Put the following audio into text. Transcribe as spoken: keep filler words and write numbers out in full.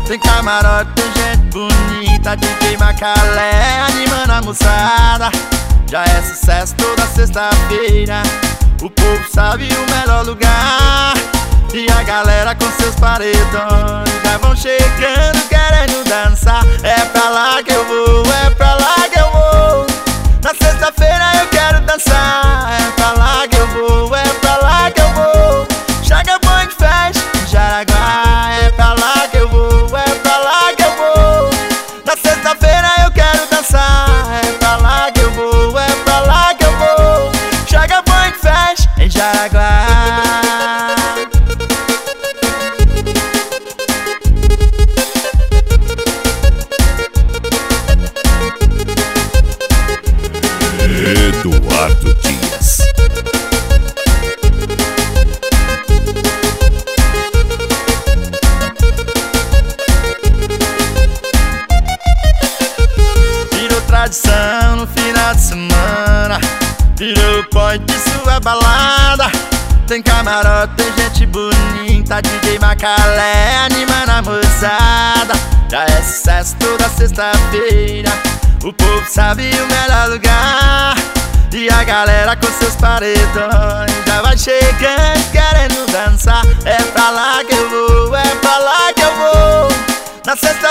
Tem camarote, tem gente bonita, D J Macalé animando a moçada. Já é sucesso toda sexta-feira, o povo sabe o melhor lugar. E a galera com seus paredões já vão chegando querendo dançar. É pra lá que eu vou, é pra lá que eu vou. Na sexta-feira eu quero dançar. É pra lá que eu vou, é pra lá que eu vou. Chega Funk Fest em Jaraguá. É pra lá que eu vou, é pra lá que eu vou. Na sexta-feira eu quero dançar. É pra lá que eu vou, é pra lá que eu vou. Chega Funk Fest em Jaraguá. Eduardo Dias. Virou tradição no final de semana, virou point de sua balada. Tem camarote, tem gente bonita, D J Macalé animando a moçada. Já é sucesso toda sexta-feira, o povo sabe o melhor lugar. E a galera com seus paredões já vai chegando querendo dançar. É pra lá que eu vou, é pra lá que eu vou. Na sexta